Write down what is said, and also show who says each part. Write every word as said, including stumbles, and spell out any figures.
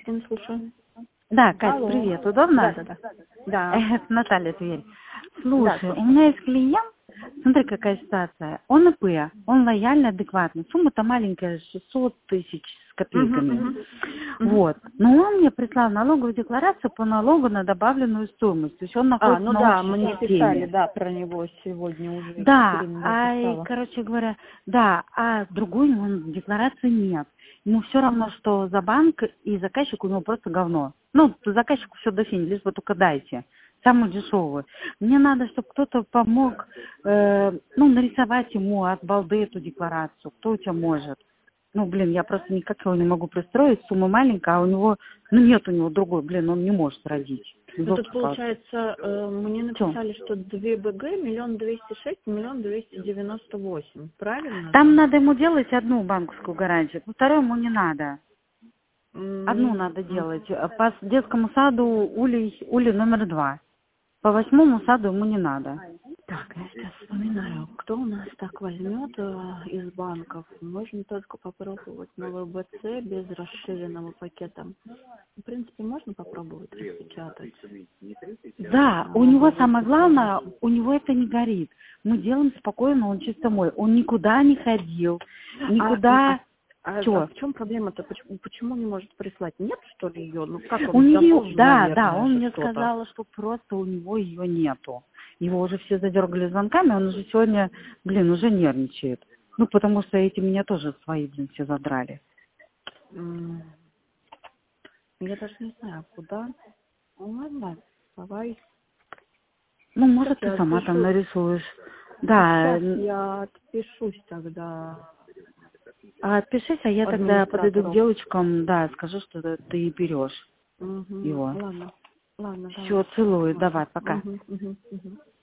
Speaker 1: Кристина, слушаю.
Speaker 2: Да, Кать,
Speaker 1: Алло.
Speaker 2: привет. Удобно?
Speaker 1: Да, да, да. Да.
Speaker 2: Это Наталья Тверь.
Speaker 1: Да,
Speaker 2: Слушай,
Speaker 1: слушаю.
Speaker 2: у меня есть клиент, смотри, какая ситуация. Он ИП, он лояльный, адекватный. Сумма-то маленькая, шестьсот тысяч с
Speaker 1: Мгм,
Speaker 2: копейками.
Speaker 1: мгм, мгм.
Speaker 2: Вот. Но он мне прислал налоговую декларацию по налогу на добавленную стоимость. То есть он
Speaker 1: А,
Speaker 2: находится
Speaker 1: ну
Speaker 2: на
Speaker 1: да,
Speaker 2: общей
Speaker 1: мне писали,
Speaker 2: системе.
Speaker 1: да, про него сегодня уже.
Speaker 2: Да,
Speaker 1: Екатерина, да,
Speaker 2: а, и,
Speaker 1: писала.
Speaker 2: короче говоря, да, а другой он декларации нет. Ему все равно, что за банк и заказчик у него просто говно. Ну, заказчику все до фини, лишь бы только дайте. Самую дешевую. Мне надо, чтобы кто-то помог, э, ну, нарисовать ему от балды эту декларацию. Кто у тебя может? Ну, блин, я просто никак его не могу пристроить, сумма маленькая, а у него, ну, нет у него другой, блин, он не может родить.
Speaker 1: Ну тут получается, э, мне
Speaker 2: Чё?
Speaker 1: написали, что две БГ, миллион двести шесть, миллион двести девяносто восемь. Правильно
Speaker 2: Там
Speaker 1: же?
Speaker 2: надо ему делать одну банковскую гарантию, вторую ему не надо. Одну
Speaker 1: М,
Speaker 2: надо
Speaker 1: м.
Speaker 2: делать. А По детскому саду улей, улей номер два. По восьмому саду ему не надо.
Speaker 1: Так, я сейчас вспоминаю, кто у нас так возьмет э, из банков. Можно только попробовать на ВБЦ без расширенного пакета. В принципе, можно попробовать распечатать
Speaker 2: Да, у него
Speaker 1: налоговую
Speaker 2: самое главное,
Speaker 1: декларацию.
Speaker 2: у него это не горит. Мы делаем спокойно, он чисто мой. Он никуда не ходил,
Speaker 1: А, м, а,
Speaker 2: никуда...
Speaker 1: а, а
Speaker 2: Чё?
Speaker 1: в чем проблема-то? Почему, почему не может прислать? Нет, что ли, ее? Ну, как
Speaker 2: У
Speaker 1: он, да
Speaker 2: нее,
Speaker 1: должен,
Speaker 2: да, да,
Speaker 1: наверное
Speaker 2: он
Speaker 1: же,
Speaker 2: мне
Speaker 1: что-то.
Speaker 2: сказал, что просто у него ее нету. Его уже все задергали звонками, он уже сегодня, блин, уже нервничает. Ну, потому что эти меня тоже свои, блин, все задрали.
Speaker 1: М, Я даже не знаю, куда. Ну, ладно, давай.
Speaker 2: Ну,
Speaker 1: Сейчас
Speaker 2: может, ты
Speaker 1: я
Speaker 2: сама там
Speaker 1: отпишусь.
Speaker 2: нарисуешь. Да,
Speaker 1: Сейчас
Speaker 2: н-
Speaker 1: я отпишусь тогда
Speaker 2: а отпишись, а я тогда подойду к
Speaker 1: администратору.
Speaker 2: девочкам, да, скажу, что ты берешь
Speaker 1: Угу.
Speaker 2: его.
Speaker 1: Ладно. Ладно, давай.
Speaker 2: Все, целую,
Speaker 1: Ага.
Speaker 2: давай, пока.
Speaker 1: Угу, угу, угу.